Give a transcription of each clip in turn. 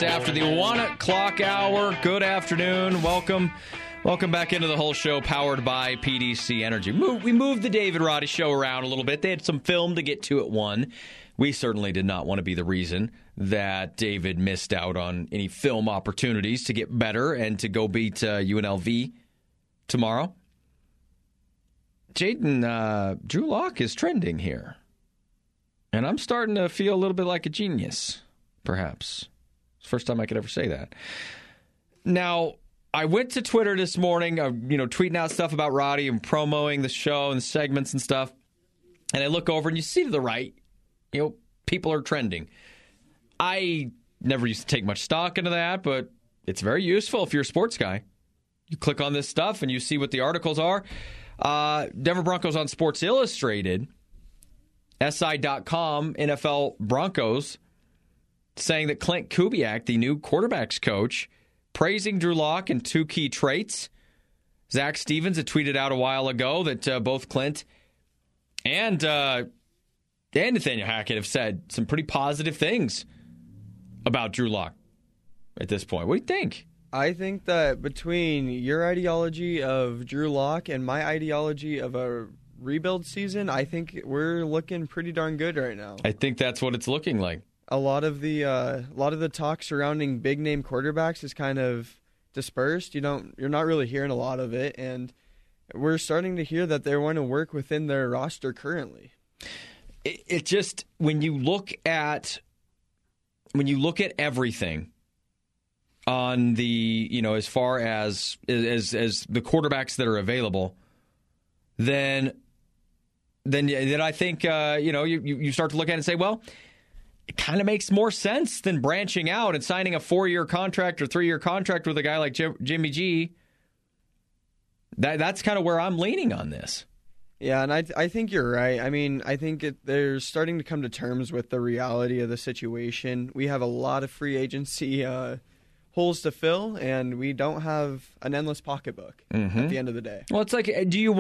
after the 1 o'clock hour. Good afternoon. Welcome back into the whole show, powered by PDC Energy. We moved the David Roddy show around a little bit. They had some film to get to at 1. We certainly did not want to be the reason that David missed out on any film opportunities to get better and to go beat UNLV tomorrow. Jaden, Drew Lock is trending here. And I'm starting to feel a little bit like a genius, perhaps. It's the first time I could ever say that. Now, I went to Twitter this morning, tweeting out stuff about Roddy and promoting the show and the segments and stuff. And I look over and you see to the right, people are trending. I never used to take much stock into that, but it's very useful if you're a sports guy. You click on this stuff and you see what the articles are. Denver Broncos on Sports Illustrated, SI.com, NFL Broncos, saying that Clint Kubiak, the new quarterbacks coach, praising Drew Lock and 2 key traits. Zach Stevens had tweeted out a while ago that both Clint and Nathaniel Hackett have said some pretty positive things about Drew Lock at this point. What do you think? I think that between your ideology of Drew Lock and my ideology of a rebuild season, I think we're looking pretty darn good right now. I think that's what it's looking like. A lot of the talk surrounding big name quarterbacks is kind of dispersed. You're not really hearing a lot of it, and we're starting to hear that they want to work within their roster currently. It just when you look at everything on the as far as the quarterbacks that are available, then I think you start to look at it and say, well, it kind of makes more sense than branching out and signing a 4-year contract or 3-year contract with a guy like Jimmy G. That's kind of where I'm leaning on this. Yeah, and I think you're right. I mean, I think they're starting to come to terms with the reality of the situation. We have a lot of free agency holes to fill, and we don't have an endless pocketbook at the end of the day. Well, it's like, do you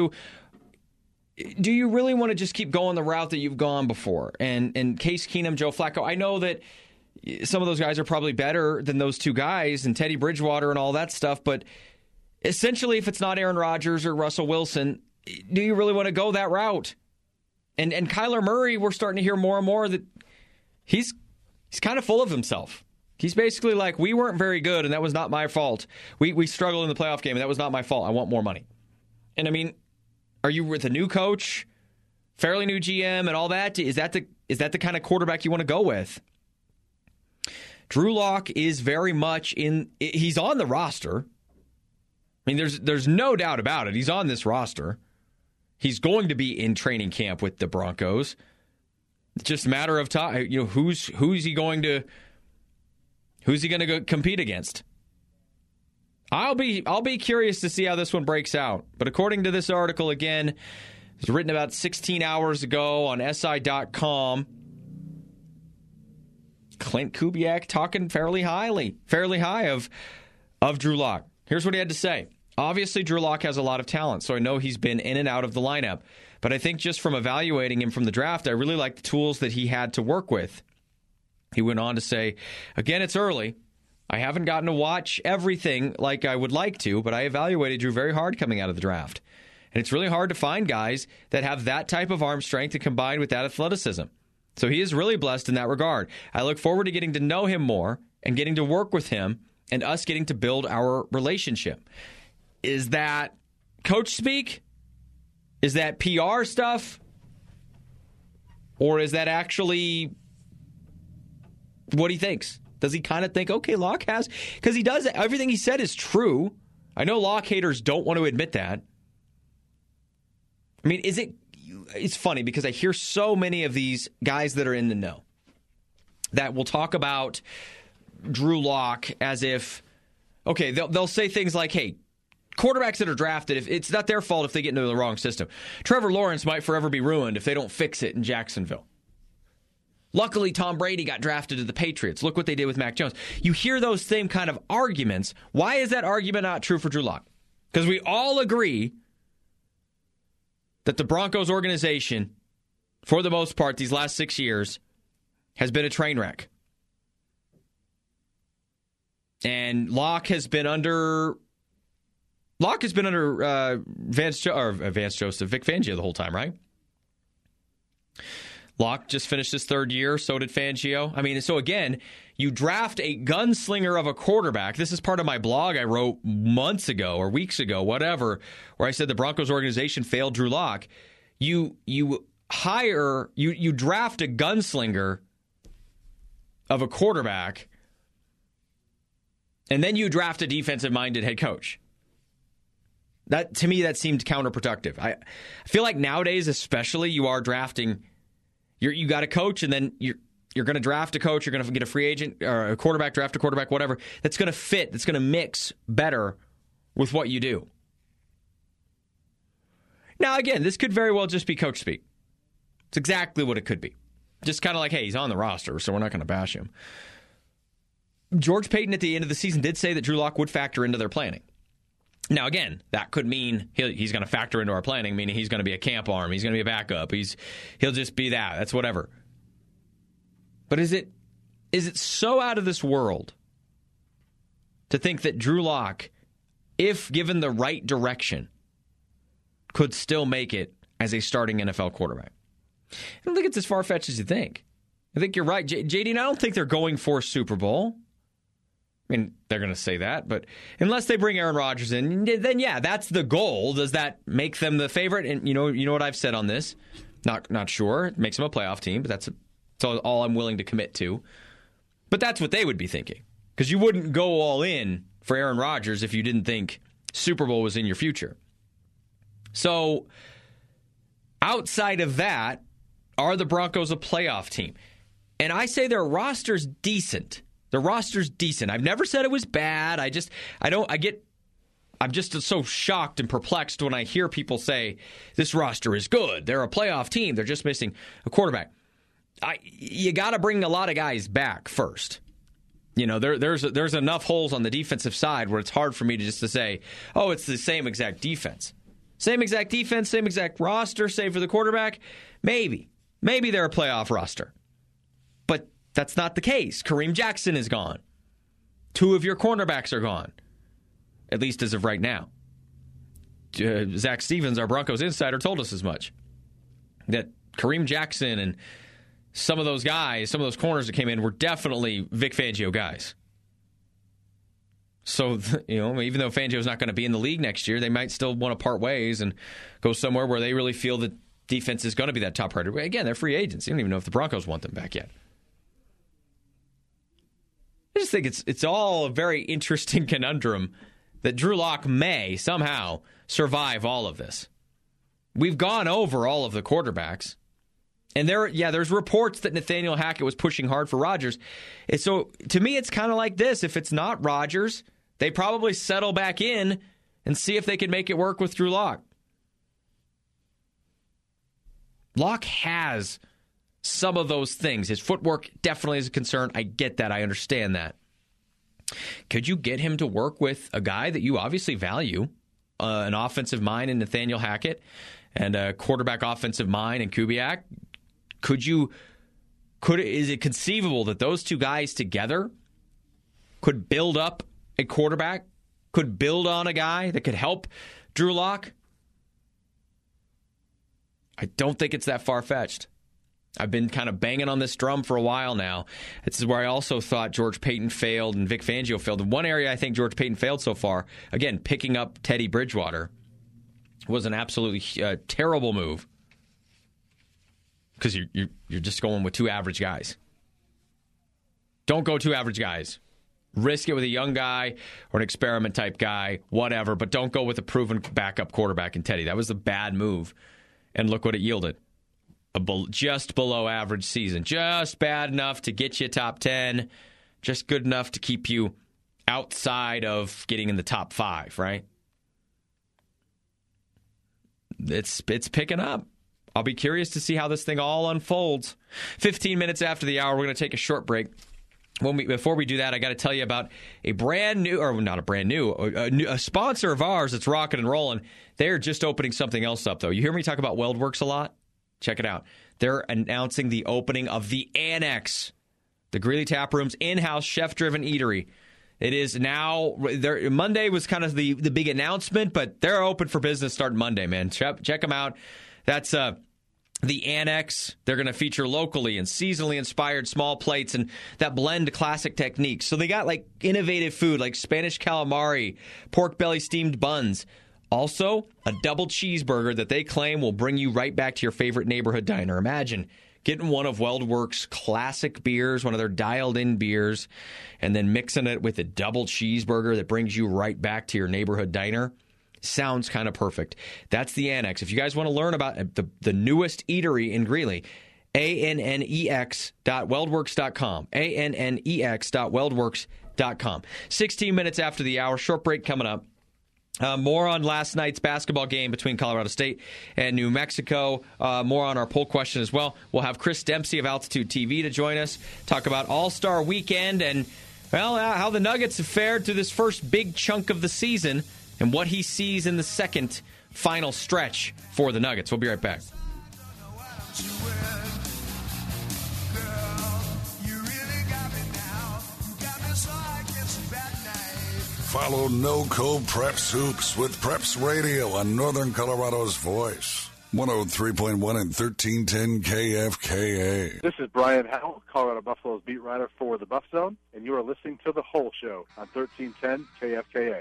really want to just keep going the route that you've gone before? And Case Keenum, Joe Flacco, I know that some of those guys are probably better than those 2 guys and Teddy Bridgewater and all that stuff, but essentially if it's not Aaron Rodgers or Russell Wilson, do you really want to go that route? And Kyler Murray, we're starting to hear more and more that he's kind of full of himself. He's basically like, we weren't very good, and that was not my fault. We struggled in the playoff game, and that was not my fault. I want more money. And I mean, are you with a new coach, fairly new GM, and all that? Is that the kind of quarterback you want to go with? Drew Lock is very much he's on the roster. I mean, there's no doubt about it. He's on this roster. He's going to be in training camp with the Broncos. It's just a matter of time. Who's he going to go compete against? I'll be curious to see how this one breaks out. But according to this article, again, it was written about 16 hours ago on SI.com. Clint Kubiak talking fairly high of Drew Lock. Here's what he had to say. Obviously, Drew Lock has a lot of talent, so I know he's been in and out of the lineup. But I think just from evaluating him from the draft, I really like the tools that he had to work with. He went on to say, again, it's early. I haven't gotten to watch everything like I would like to, but I evaluated Drew very hard coming out of the draft. And it's really hard to find guys that have that type of arm strength to combine with that athleticism. So he is really blessed in that regard. I look forward to getting to know him more and getting to work with him and us getting to build our relationship. Is that coach speak? Is that PR stuff? Or is that actually what he thinks? Does he kind of think, okay, Lock has? Because he does. Everything he said is true. I know Lock haters don't want to admit that. I mean, it's funny because I hear so many of these guys that are in the know that will talk about Drew Lock as if, okay, they'll say things like, hey, quarterbacks that are drafted, it's not their fault if they get into the wrong system. Trevor Lawrence might forever be ruined if they don't fix it in Jacksonville. Luckily, Tom Brady got drafted to the Patriots. Look what they did with Mac Jones. You hear those same kind of arguments. Why is that argument not true for Drew Lock? Because we all agree that the Broncos organization, for the most part, these last 6 years, has been a train wreck. And Locke has been under Vic Fangio the whole time, right? Locke just finished his third year. So did Fangio. I mean, so again, you draft a gunslinger of a quarterback. This is part of my blog I wrote months ago or weeks ago, whatever, where I said the Broncos organization failed Drew Lock. You draft a gunslinger of a quarterback, and then you draft a defensive-minded head coach. That, to me, that seemed counterproductive. I feel like nowadays, especially, you are drafting. You got a coach, and then you're going to draft a coach. You're going to get a free agent or a quarterback, draft a quarterback, whatever. That's going to fit. That's going to mix better with what you do. Now, again, this could very well just be coach speak. It's exactly what it could be. Just kind of like, hey, he's on the roster, so we're not going to bash him. George Paton at the end of the season did say that Drew Lock would factor into their planning. Now, again, that could mean he's going to factor into our planning, meaning he's going to be a camp arm. He's going to be a backup. He'll just be that. That's whatever. But is it so out of this world to think that Drew Lock, if given the right direction, could still make it as a starting NFL quarterback? I don't think it's as far-fetched as you think. I think you're right. JD, and I don't think they're going for a Super Bowl. I mean, they're going to say that, but unless they bring Aaron Rodgers in, then yeah, that's the goal. Does that make them the favorite? And you know what I've said on this? Not sure. It makes them a playoff team, but that's all I'm willing to commit to. But that's what they would be thinking, because you wouldn't go all in for Aaron Rodgers if you didn't think Super Bowl was in your future. So outside of that, are the Broncos a playoff team? And I say their roster's decent. The roster's decent. I've never said it was bad. I'm just so shocked and perplexed when I hear people say this roster is good. They're a playoff team. They're just missing a quarterback. You got to bring a lot of guys back first. You know, there's enough holes on the defensive side where it's hard for me to say, oh, it's the same exact defense. Same exact defense, same exact roster, save for the quarterback. Maybe they're a playoff roster. But that's not the case. Kareem Jackson is gone. 2 of your cornerbacks are gone, at least as of right now. Zach Stevens, our Broncos insider, told us as much. That Kareem Jackson and some of those guys, some of those corners that came in were definitely Vic Fangio guys. So, even though Fangio's not going to be in the league next year, they might still want to part ways and go somewhere where they really feel that defense is going to be that top priority. Again, they're free agents. You don't even know if the Broncos want them back yet. I just think it's all a very interesting conundrum that Drew Lock may somehow survive all of this. We've gone over all of the quarterbacks. And there's reports that Nathaniel Hackett was pushing hard for Rodgers. And so, to me, it's kind of like this. If it's not Rodgers, they probably settle back in and see if they can make it work with Drew Lock. Lock has some of those things. His footwork definitely is a concern. I get that. I understand that. Could you get him to work with a guy that you obviously value, an offensive mind in Nathaniel Hackett and a quarterback offensive mind in Kubiak? Is it conceivable that those two guys together could build up a quarterback, could build on a guy that could help Drew Lock? I don't think it's that far-fetched. I've been kind of banging on this drum for a while now. This is where I also thought George Paton failed and Vic Fangio failed. And one area I think George Paton failed so far, again, picking up Teddy Bridgewater, was an absolutely terrible move. Because you're just going with 2 average guys. Don't go 2 average guys. Risk it with a young guy or an experiment type guy, whatever, but don't go with a proven backup quarterback in Teddy. That was a bad move. And look what it yielded. Just below average season. Just bad enough to get you top 10. Just good enough to keep you outside of getting in the top 5, right? It's picking up. I'll be curious to see how this thing all unfolds. 15 minutes after the hour, we're going to take a short break. Before we do that, I got to tell you about a sponsor of ours that's rocking and rolling. They're just opening something else up, though. You hear me talk about WeldWorks a lot? Check it out. They're announcing the opening of the Annex, the Greeley Tap Room's in-house chef-driven eatery. It is now. Monday was kind of the big announcement, but they're open for business starting Monday, man. Check them out. That's the Annex. They're going to feature locally and seasonally inspired small plates and that blend classic techniques. So they got like innovative food like Spanish calamari, pork belly steamed buns. Also, a double cheeseburger that they claim will bring you right back to your favorite neighborhood diner. Imagine getting one of WeldWorks' classic beers, one of their dialed-in beers, and then mixing it with a double cheeseburger that brings you right back to your neighborhood diner. Sounds kind of perfect. That's the Annex. If you guys want to learn about the newest eatery in Greeley, annex.weldworks.com. annex.weldworks.com. 16 minutes after the hour. Short break coming up. More on last night's basketball game between Colorado State and New Mexico. More on our poll question as well. We'll have Chris Dempsey of Altitude TV to join us. Talk about All-Star Weekend and, well, how the Nuggets have fared through this first big chunk of the season and what he sees in the second final stretch for the Nuggets. We'll be right back. Follow NoCo Preps Hoops with Preps Radio on Northern Colorado's Voice. 103.1 and 1310 KFKA. This is Brian Howell, Colorado Buffaloes beat writer for the Buff Zone, and you are listening to The Whole Show on 1310 KFKA.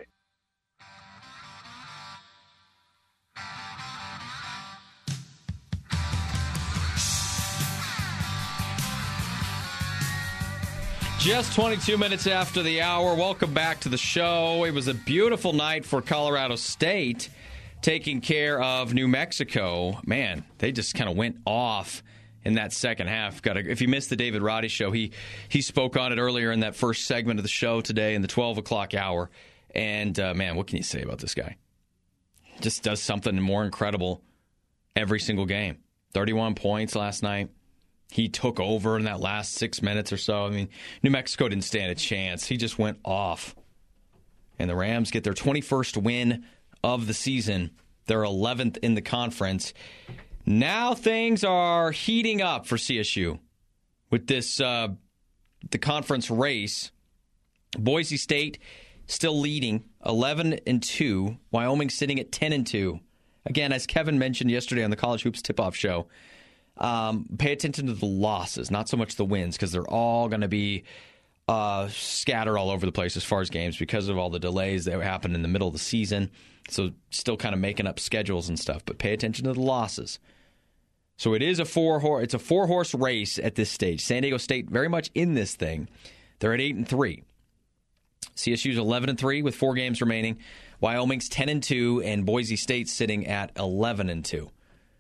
Just 22 minutes after the hour. Welcome back to the show. It was a beautiful night for Colorado State taking care of New Mexico. Man, they just kind of went off in that second half. If you missed the David Roddy show, he spoke on it earlier in that first segment of the show today in the 12 o'clock hour. And, man, what can you say about this guy? Just does something more incredible every single game. 31 points last night. He took over in that last 6 minutes or so. I mean, New Mexico didn't stand a chance. He just went off. And the Rams get their 21st win of the season. They're 11th in the conference. Now things are heating up for CSU with this the conference race. Boise State still leading 11-2. Wyoming sitting at 10-2. Again, as Kevin mentioned yesterday on the College Hoops Tip-Off Show, pay attention to the losses, not so much the wins, because they're all going to be scattered all over the place as far as games because of all the delays that happened in the middle of the season. So still kind of making up schedules and stuff, but pay attention to the losses. So it is a four-horse race at this stage. San Diego State very much in this thing. They're at 8-3. CSU's 11-3 with 4 games remaining. Wyoming's 10-2, and Boise State's sitting at 11-2.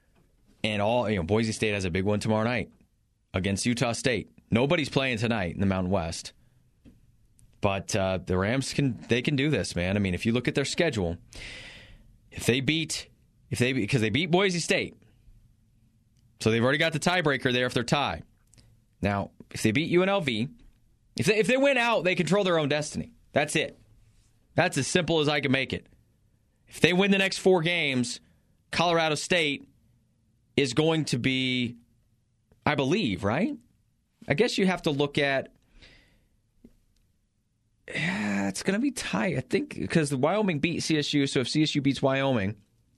And Boise State has a big one tomorrow night against Utah State. Nobody's playing tonight in the Mountain West. But the Rams can do this, man. I mean, if you look at their schedule, because they beat Boise State. So they've already got the tiebreaker there if they're tied. Now, if they beat UNLV, if they win out, they control their own destiny. That's it. That's as simple as I can make it. If they win the next 4 games, Colorado State is going to be, I believe, right? I guess you have to look at, it's going to be tight, I think, because the Wyoming beat CSU, so if CSU beats Wyoming,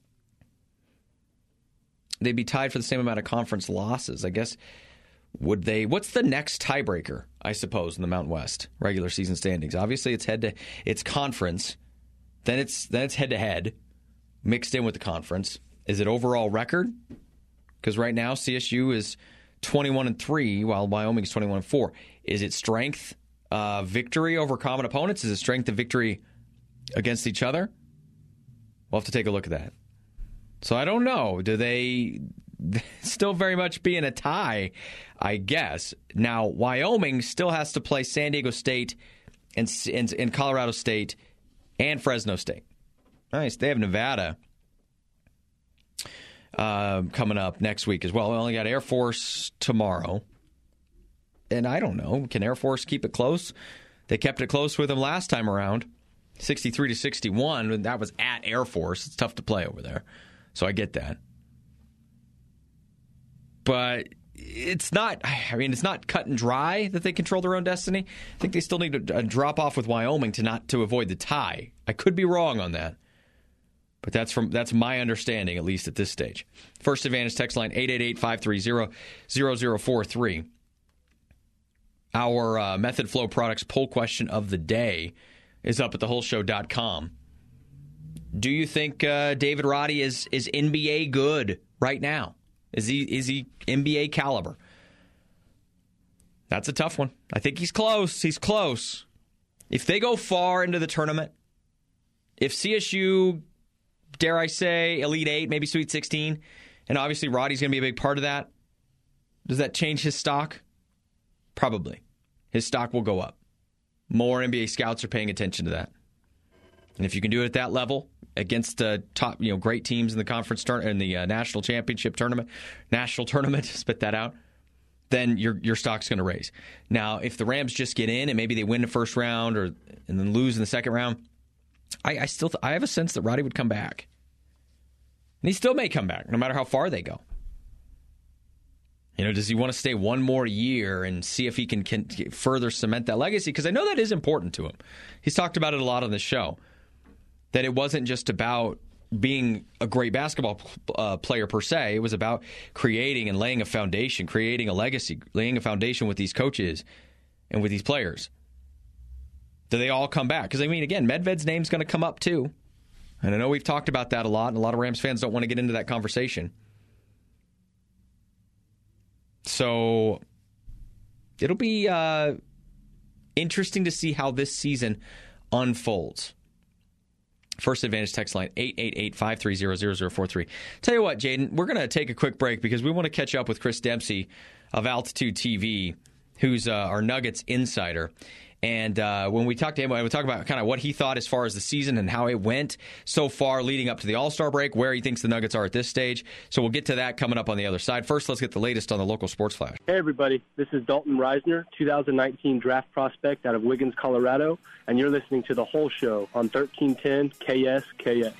they'd be tied for the same amount of conference losses. I guess, would they? What's the next tiebreaker, I suppose, in the Mountain West regular season standings? Obviously, it's conference, then it's head-to-head, mixed in with the conference. Is it overall record? Because right now, CSU is 21-3, while Wyoming is 21-4. Is it strength victory over common opponents? Is it strength of victory against each other? We'll have to take a look at that. So I don't know. Do they still very much be in a tie, I guess? Now, Wyoming still has to play San Diego State and Colorado State and Fresno State. Nice. They have Nevada coming up next week as well. We only got Air Force tomorrow. And I don't know. Can Air Force keep it close? They kept it close with them last time around. 63-61. That was at Air Force. It's tough to play over there. So I get that. But it's not cut and dry that they control their own destiny. I think they still need to drop off with Wyoming to avoid the tie. I could be wrong on that. But that's my understanding, at least at this stage. First Advantage text line 888-530-0043. Our Method Flow Products poll question of the day is up at thewholeshow.com. Do you think David Roddy is NBA good right now? Is he NBA caliber? That's a tough one. I think he's close. He's close. If they go far into the tournament, if CSU, dare I say, Elite 8, maybe Sweet 16, and obviously Roddy's going to be a big part of that, does that change his stock? Probably. His stock will go up. More NBA scouts are paying attention to that. And if you can do it at that level against top, great teams in the conference in the national championship tournament, spit that out, then your stock's going to raise. Now, if the Rams just get in and maybe they win the first round and then lose in the second round, I have a sense that Roddy would come back. And he still may come back, no matter how far they go. Does he want to stay one more year and see if he can further cement that legacy? Because I know that is important to him. He's talked about it a lot on the show, that it wasn't just about being a great basketball player per se. It was about creating and laying a foundation, creating a legacy, laying a foundation with these coaches and with these players. Do they all come back? Because, again, Medved's name's going to come up too. And I know we've talked about that a lot, and a lot of Rams fans don't want to get into that conversation. So it'll be interesting to see how this season unfolds. First Advantage text line 888-530-0043. Tell you what, Jaden, we're going to take a quick break because we want to catch up with Chris Dempsey of Altitude TV, who's our Nuggets insider. And when we talk to him, we talk about kind of what he thought as far as the season and how it went so far leading up to the All-Star break, where he thinks the Nuggets are at this stage. So we'll get to that coming up on the other side. First, let's get the latest on the local sports flash. Hey, everybody. This is Dalton Reisner, 2019 draft prospect out of Wiggins, Colorado, and you're listening to The Whole Show on 1310 KSKA.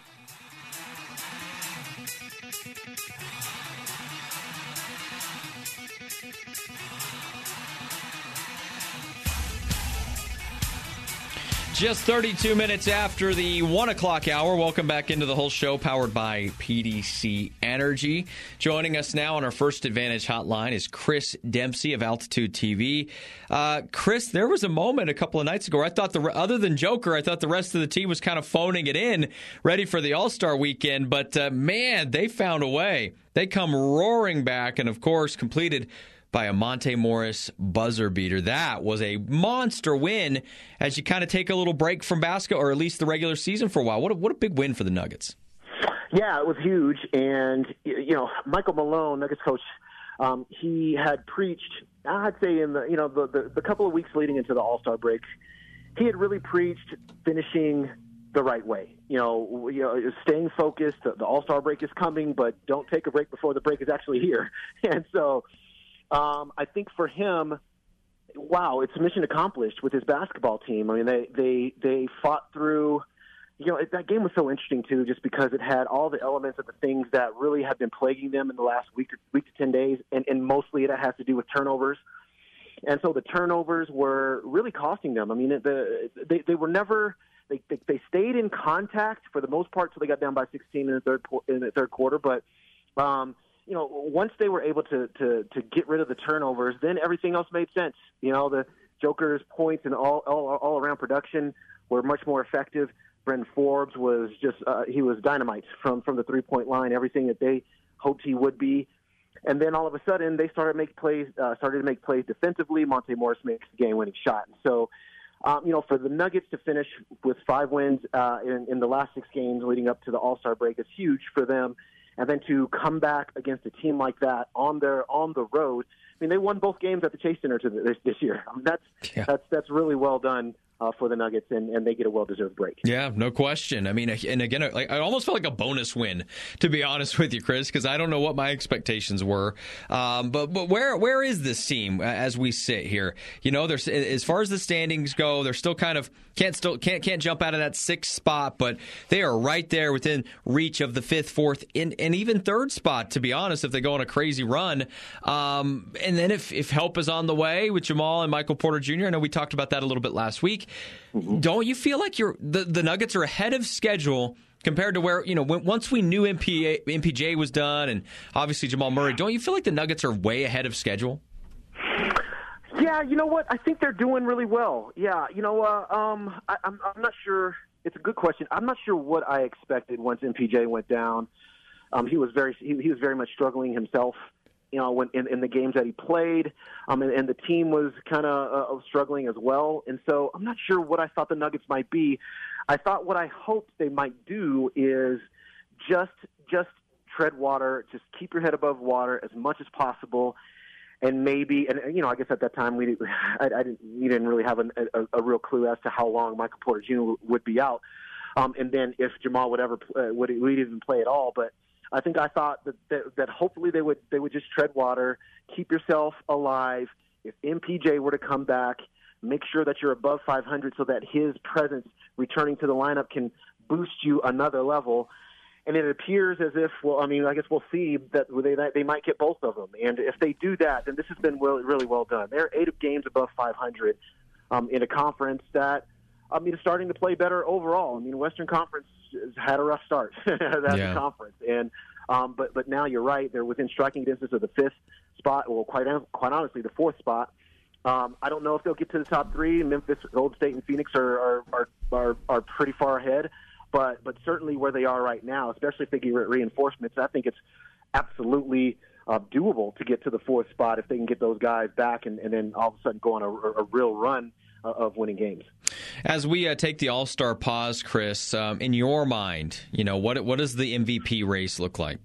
Just 32 minutes after the 1 o'clock hour. Welcome back into the Whole Show, powered by PDC Energy. Joining us now on our First Advantage hotline is Chris Dempsey of Altitude TV. Chris, there was a moment a couple of nights ago where I thought, other than Joker, I thought the rest of the team was kind of phoning it in, ready for the All-Star weekend. But, man, they found a way. They come roaring back and, of course, completed by a Monte Morris buzzer beater. That was a monster win as you kind of take a little break from basketball, or at least the regular season for a while. What a big win for the Nuggets. Yeah, it was huge. And, Michael Malone, Nuggets coach, he had preached, I'd say in the couple of weeks leading into the All-Star break, he had really preached finishing the right way. Staying focused. The All-Star break is coming, but don't take a break before the break is actually here. And so I think for him, wow, it's mission accomplished with his basketball team. I mean, they fought through. That game was so interesting too, just because it had all the elements of the things that really have been plaguing them in the last week to 10 days, and mostly it has to do with turnovers. And so the turnovers were really costing them. I mean, they were never. They stayed in contact for the most part till they got down by 16 in the third quarter, but. Once they were able to get rid of the turnovers, then everything else made sense. The Joker's points and all around production were much more effective. Brendan Forbes was he was dynamite from the 3-point line, everything that they hoped he would be. And then all of a sudden they started to make plays defensively. Monte Morris makes the game-winning shot. And so, for the Nuggets to finish with 5 wins in the last 6 games leading up to the All-Star break is huge for them. And then to come back against a team like that on the road. I mean, they won both games at the Chase Center this year. I mean, that's really well done for the Nuggets, and they get a well-deserved break. Yeah, no question. I mean, and again, I almost felt like a bonus win, to be honest with you, Chris, because I don't know what my expectations were. But where is this team as we sit here? You know, there's, as far as the standings go, they're still kind of can't jump out of that 6th spot, but they are right there within reach of the 5th, 4th, and even 3rd spot, to be honest, if they go on a crazy run. And then if help is on the way with Jamal and Michael Porter Jr., I know we talked about that a little bit last week. Mm-hmm. Don't you feel like the Nuggets are ahead of schedule compared to where, once we knew MPJ was done and obviously Jamal Murray, don't you feel like the Nuggets are way ahead of schedule? Yeah, you know what? I think they're doing really well. Yeah, I'm not sure. It's a good question. I'm not sure what I expected once MPJ went down. He was very much struggling himself, when in the games that he played, and the team was kind of struggling as well. And so I'm not sure what I thought the Nuggets might be. I thought what I hoped they might do is just tread water, just keep your head above water as much as possible. And maybe, I guess at that time we didn't really have a real clue as to how long Michael Porter Jr. would be out, and then if Jamal would even play at all. But I thought that hopefully they would just tread water, keep yourself alive. If MPJ were to come back, make sure that you're above 500 so that his presence returning to the lineup can boost you another level. And it appears as if, I guess we'll see that they might get both of them. And if they do that, then this has been really well done. They're 8 games above 500 in a conference that, is starting to play better overall. Western Conference has had a rough start as a conference. And but now you're right. They're within striking distance of the 5th spot, well, quite honestly, the 4th spot. I don't know if they'll get to the top 3. Memphis, Golden State, and Phoenix are pretty far ahead. But certainly where they are right now, especially if they get reinforcements, I think it's absolutely doable to get to the 4th spot if they can get those guys back and then all of a sudden go on a real run of winning games. As we take the All-Star pause, Chris, in your mind, what does the MVP race look like?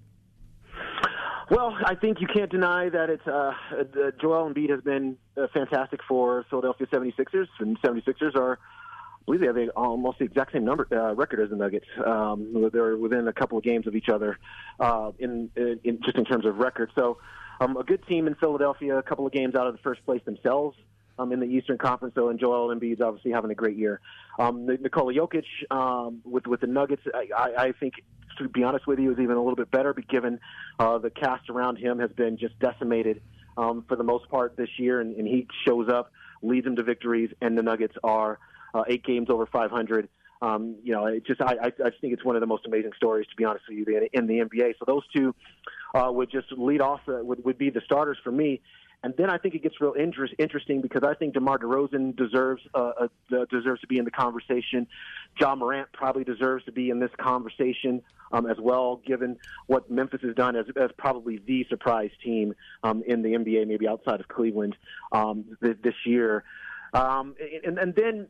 Well, I think you can't deny that it's Joel Embiid has been fantastic for Philadelphia 76ers, and 76ers are – I believe they have almost the exact same record as the Nuggets. They're within a couple of games of each other in terms of record. So a good team in Philadelphia, a couple of games out of the first place themselves in the Eastern Conference. So, and Joel Embiid's obviously having a great year. Nikola Jokic with the Nuggets, I think, to be honest with you, is even a little bit better, given the cast around him has been just decimated for the most part this year, and he shows up, leads them to victories, and the Nuggets are 8 games over 500. I just think it's one of the most amazing stories, to be honest with you, in the NBA. So those two would just lead off, would be the starters for me. And then I think it gets real interesting because I think DeMar DeRozan deserves to be in the conversation. Ja Morant probably deserves to be in this conversation as well, given what Memphis has done as probably the surprise team in the NBA, maybe outside of Cleveland this year. And then,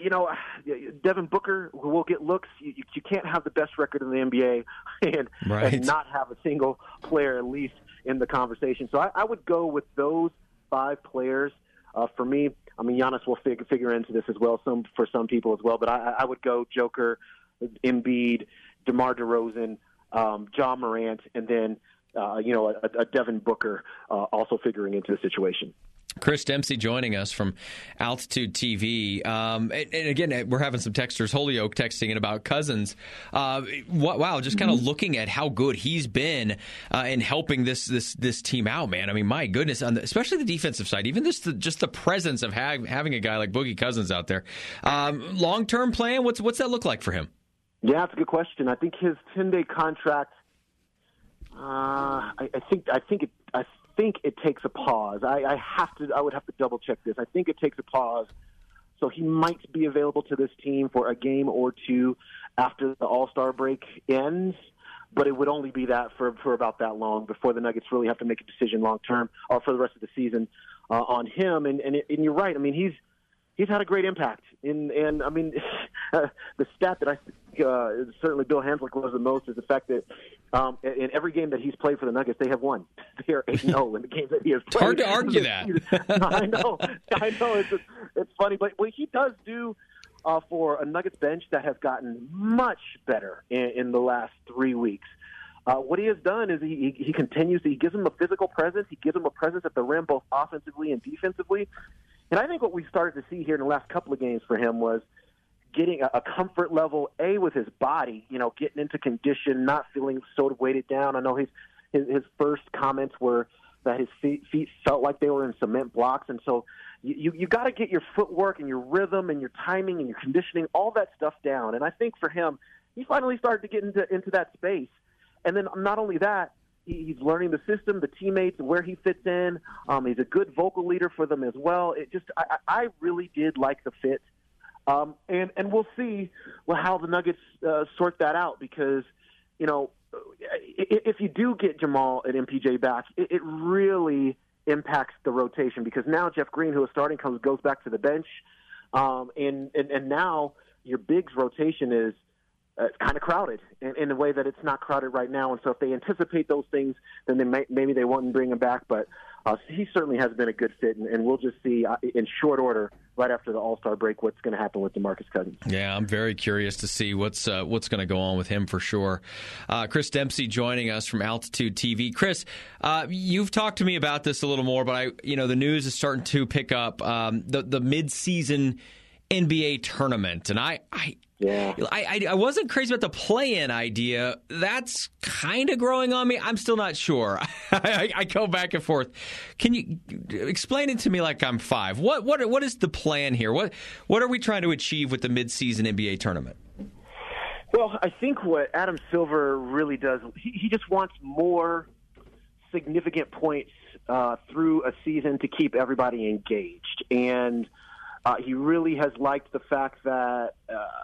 Devin Booker will get looks. You can't have the best record in the NBA and not have a single player at least in the conversation. So I would go with those 5 players. For me, Giannis will figure into this as well, for some people as well. But I would go Joker, Embiid, DeMar DeRozan, Ja Morant, and then a Devin Booker also figuring into the situation. Chris Dempsey joining us from Altitude TV. And again, we're having some texters, Holyoke, texting in about Cousins. Wow, just kind of looking at how good he's been in helping this team out, man. My goodness, especially the defensive side, even just the presence of having a guy like Boogie Cousins out there. Long-term plan, what's that look like for him? Yeah, it's a good question. I think his 10-day contract, I think it takes a pause. I would have to double check this. I think it takes a pause. So he might be available to this team for a game or 2 after the All-Star break ends, but it would only be that for about that long before the Nuggets really have to make a decision long-term or for the rest of the season on him. And you're right. He's had a great impact. The stat that I think certainly Bill Hanslick loves the most is the fact that in every game that he's played for the Nuggets, they have won. They are 8-0 in the games that he has played. It's hard to argue that. I know. It's funny, but he does do for a Nuggets bench that has gotten much better in the last 3 weeks. What he has done is he continues. He gives them a physical presence. He gives them a presence at the rim, both offensively and defensively. And I think what we started to see here in the last couple of games for him was getting a comfort level, with his body, getting into condition, not feeling sort of weighted down. I know his first comments were that his feet felt like they were in cement blocks. And so you got to get your footwork and your rhythm and your timing and your conditioning, all that stuff down. And I think for him, he finally started to get into that space. And then not only that, he's learning the system, the teammates, and where he fits in. He's a good vocal leader for them as well. I really did like the fit. And we'll see how the Nuggets sort that out, because, if you do get Jamal and MPJ back, it really impacts the rotation, because now Jeff Green, who is starting, goes back to the bench. And now your bigs rotation is kind of crowded in a way that it's not crowded right now. And so if they anticipate those things, then maybe they won't bring him back. But he certainly has been a good fit, and we'll just see in short order right after the All-Star break what's going to happen with DeMarcus Cousins. Yeah, I'm very curious to see what's going to go on with him for sure. Chris Dempsey joining us from Altitude TV. Chris, you've talked to me about this a little more, but the news is starting to pick up the mid-season NBA tournament, and I wasn't crazy about the play-in idea. That's kind of growing on me. I'm still not sure. I go back and forth. Can you explain it to me like I'm five? What is the plan here? What are we trying to achieve with the mid-season NBA tournament? Well, I think what Adam Silver really does, he just wants more significant points through a season to keep everybody engaged. And he really has liked the fact that,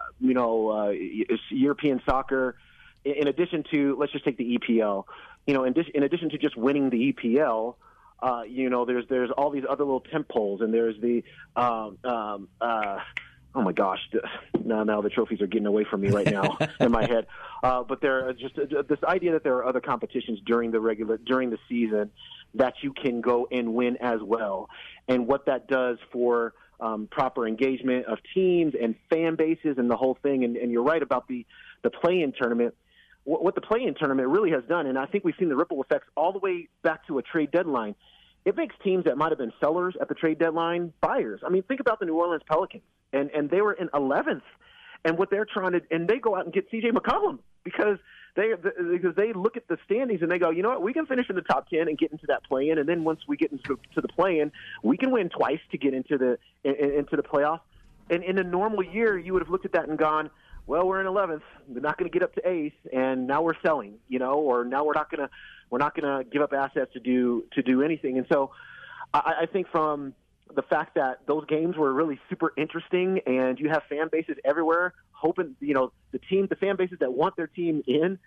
European soccer, in addition to, let's just take the EPL, in addition to just winning the EPL, there's all these other little tent poles, and there's the, oh my gosh, now the trophies are getting away from me right now in my head. But there are just this idea that there are other competitions during the season that you can go and win as well. And what that does for proper engagement of teams and fan bases and the whole thing. And you're right about the play-in tournament. What the play-in tournament really has done, and I think we've seen the ripple effects all the way back to a trade deadline, it makes teams that might have been sellers at the trade deadline buyers. I mean, think about the New Orleans Pelicans, and they were in 11th, and what they're trying to – and they go out and get C.J. McCollum because they look at the standings and they go, you know what, we can finish in the top 10 and get into that play-in, and then once we get into the play-in, we can win twice to get into the playoffs. And in a normal year, you would have looked at that and gone, well, we're in 11th, we're not going to get up to 8th, and now we're selling, or now we're not going to give up assets to do anything. And so I think from the fact that those games were really super interesting, and you have fan bases everywhere hoping, the fan bases that want their team in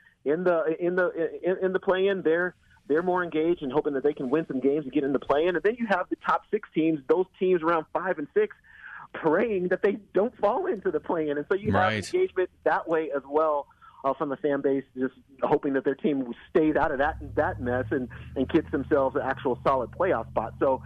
the play-in, they're more engaged and hoping that they can win some games and get in the play-in. And then you have the top 6 teams, those teams around 5 and 6, praying that they don't fall into the play-in. And so you have engagement that way as well from the fan base, just hoping that their team stays out of that mess and gets themselves an actual solid playoff spot. So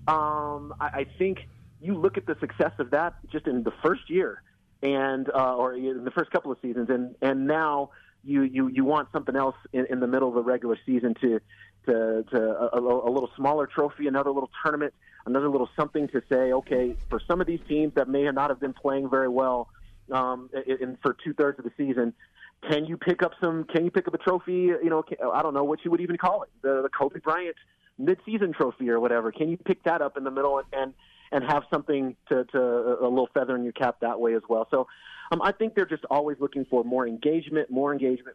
I think you look at the success of that just in the first year or in the first couple of seasons, and now you want something else in the middle of the regular season to a little smaller trophy, another little tournament, another little something to say, okay, for some of these teams that may not have been playing very well for 2/3 of the season, can you pick up a trophy? I don't know what you would even call it, the Kobe Bryant mid-season trophy or whatever. Can you pick that up in the middle and have something to a little feather in your cap that way as well? So I think they're just always looking for more engagement, more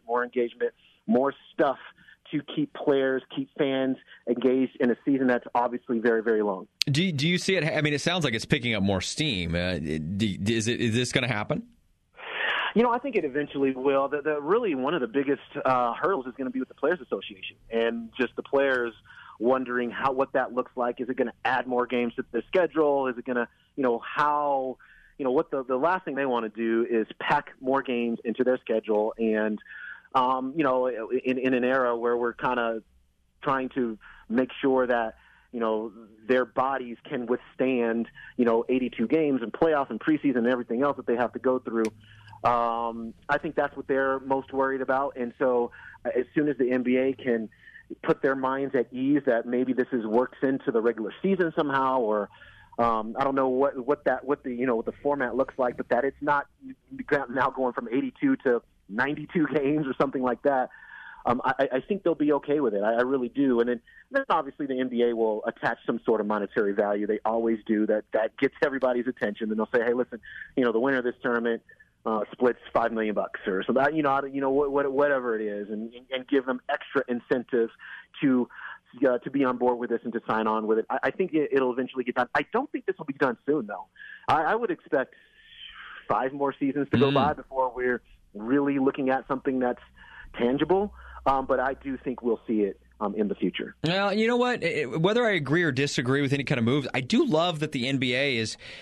stuff to keep players, keep fans engaged in a season that's obviously very, very long. Do you see it? I mean, it sounds like it's picking up more steam. Is this going to happen? I think it eventually will. Really one of the biggest hurdles is going to be with the Players Association and just the players wondering what that looks like. Is it going to add more games to the schedule? Is it going to, what the last thing they want to do is pack more games into their schedule. And, in an era where we're kind of trying to make sure that, their bodies can withstand, 82 games and playoffs and preseason and everything else that they have to go through. I think that's what they're most worried about. And so as soon as the NBA can put their minds at ease that maybe this works into the regular season somehow, or I don't know what the format looks like, but that it's not now going from 82 to 92 games or something like that. I think they'll be okay with it. I really do. And then obviously the NBA will attach some sort of monetary value. They always do. That gets everybody's attention. And they'll say, hey, listen, the winner of this tournament splits $5 million or so that, whatever it is, and give them extra incentive to be on board with this and to sign on with it. I think it'll eventually get done. I don't think this will be done soon, though. I would expect 5 more seasons to go by before we're really looking at something that's tangible. But I do think we'll see it in the future. Well, you know what? Whether I agree or disagree with any kind of moves, I do love that the NBA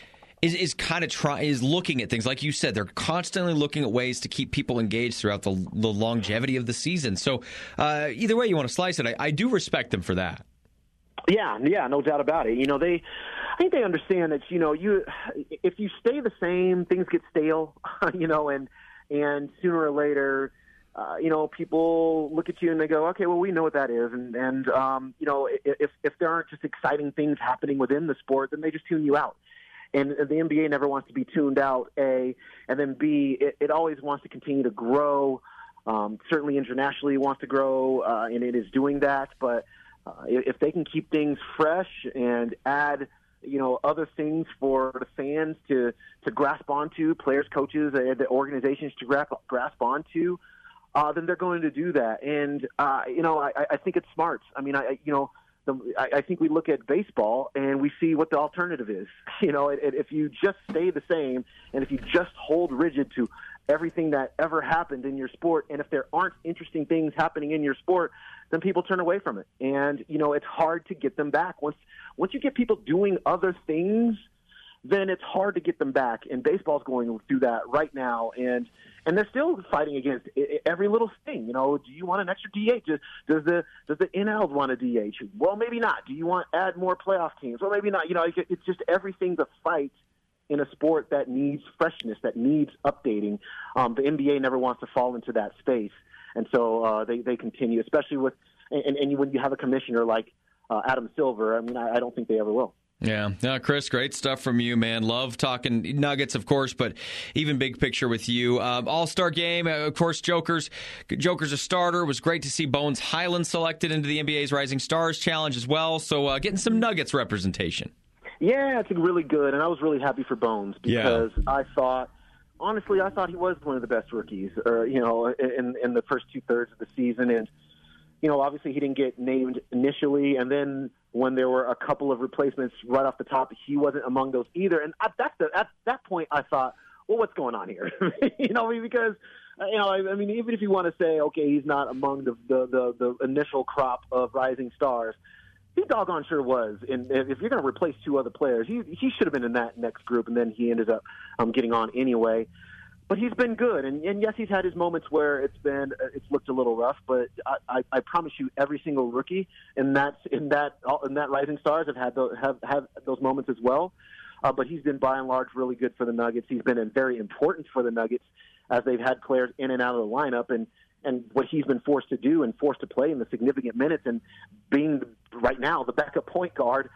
is looking at things. Like you said, they're constantly looking at ways to keep people engaged throughout the longevity of the season. So either way you want to slice it, I do respect them for that. Yeah, no doubt about it. I think they understand that, if you stay the same, things get stale, and sooner or later, people look at you and they go, okay, well, we know what that is. And if there aren't just exciting things happening within the sport, then they just tune you out. And the NBA never wants to be tuned out, A, and then B, it always wants to continue to grow. Certainly internationally wants to grow, and it is doing that. But if they can keep things fresh and add, other things for the fans to grasp onto, players, coaches, the organizations to grasp onto, then they're going to do that. And, I think it's smart. I mean, I think we look at baseball and we see what the alternative is. If you just stay the same and if you just hold rigid to everything that ever happened in your sport, and if there aren't interesting things happening in your sport, then people turn away from it. And, it's hard to get them back. Once you get people doing other things, then it's hard to get them back. And baseball's going through that right now. And they're still fighting against every little thing. Do you want an extra DH? Does the NL want a DH? Well, maybe not. Do you want to add more playoff teams? Well, maybe not. It's just everything's a fight in a sport that needs freshness, that needs updating. The NBA never wants to fall into that space. And so they continue, especially with and when you have a commissioner like Adam Silver. I mean, I don't think they ever will. Yeah. Chris, great stuff from you, man. Love talking Nuggets, of course, but even big picture with you. All-Star game, of course, Joker's a starter. It was great to see Bones Hyland selected into the NBA's Rising Stars Challenge as well. So getting some Nuggets representation. Yeah, it's really good, and I was really happy for Bones because I thought he was one of the best rookies, in the first 2/3 of the season. And, obviously he didn't get named initially, and then when there were a couple of replacements right off the top, he wasn't among those either. And at that point, I thought, well, what's going on here? Because, even if you want to say, okay, he's not among the initial crop of rising stars, he doggone sure was. And if you're going to replace 2 other players, he should have been in that next group, and then he ended up getting on anyway. But he's been good, and yes, he's had his moments where it's looked a little rough. But I promise you, every single rookie in that Rising Stars have those moments as well. But he's been by and large really good for the Nuggets. He's been very important for the Nuggets as they've had players in and out of the lineup, and what he's been forced to do and forced to play in the significant minutes, and being right now the backup point guard,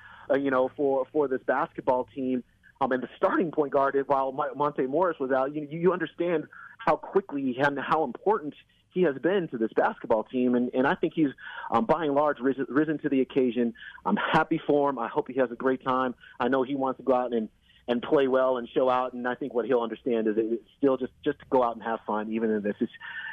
for this basketball team. And the starting point guard, while Monte Morris was out, you understand how quickly and how important he has been to this basketball team. And I think he's, by and large, risen to the occasion. I'm happy for him. I hope he has a great time. I know he wants to go out and play well and show out. And I think what he'll understand is it's still just to go out and have fun, even in this. It's,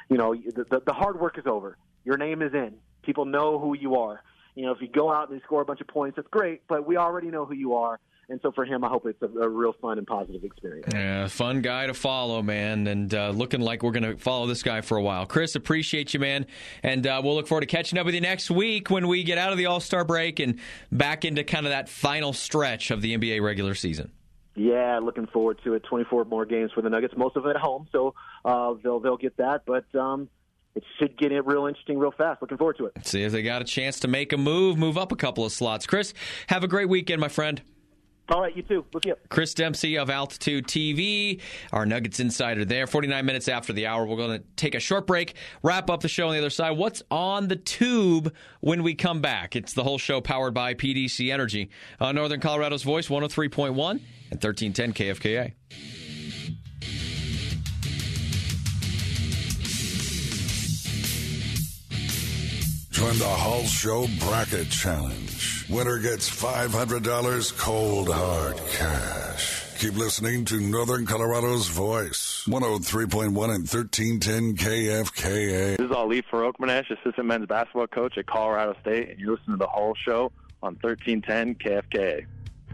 the hard work is over. Your name is in. People know who you are. If you go out and score a bunch of points, that's great, but we already know who you are. And so for him, I hope it's a real fun and positive experience. Yeah, fun guy to follow, man, and looking like we're going to follow this guy for a while. Chris, appreciate you, man, and we'll look forward to catching up with you next week when we get out of the All-Star break and back into kind of that final stretch of the NBA regular season. Yeah, looking forward to it. 24 more games for the Nuggets, most of it at home, so they'll get that. But it should get it real interesting real fast. Looking forward to it. See if they got a chance to make a move up a couple of slots. Chris, have a great weekend, my friend. All right, you too. Look up. Chris Dempsey of Altitude TV, our Nuggets insider there. 49 minutes after the hour, we're going to take a short break, wrap up the show on the other side. What's on the tube when we come back? It's the whole show powered by PDC Energy on Northern Colorado's Voice, 103.1 and 1310 KFKA. Join the Hull Show Bracket Challenge. Winner gets $500 cold hard cash. Keep listening to Northern Colorado's Voice, 103.1 and 1310 KFKA. This is Ali Farokhmanesh, assistant men's basketball coach at Colorado State, and you're listening to the Hull Show on 1310 KFKA.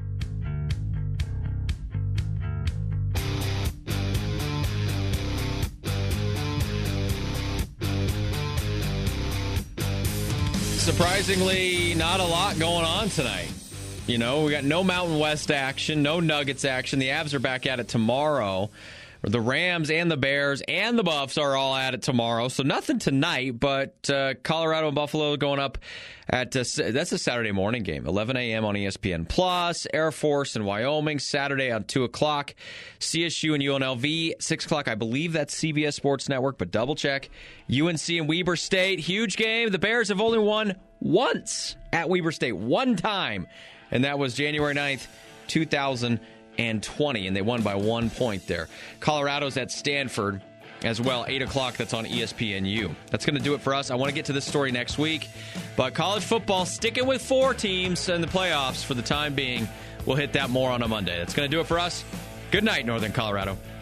Surprisingly, not a lot going on tonight. You know, we got no Mountain West action, no Nuggets action. The Avs are back at it tomorrow. The Rams and the Bears and the Buffs are all at it tomorrow. So nothing tonight, but Colorado and Buffalo going up at, that's a Saturday morning game, 11 a.m. on ESPN+. Air Force and Wyoming, Saturday at 2 o'clock. CSU and UNLV, 6 o'clock. I believe that's CBS Sports Network, but double check. UNC and Weber State, huge game. The Bears have only won once at Weber State, one time, and that was January 9th, 2020, and they won by 1 point there. Colorado's at Stanford as well, 8 o'clock. That's on ESPNU. That's going to do it for us. I want to get to this story next week, but college football sticking with 4 teams in the playoffs for the time being. We'll hit that more on a Monday. That's going to do it for us. Good night, Northern Colorado.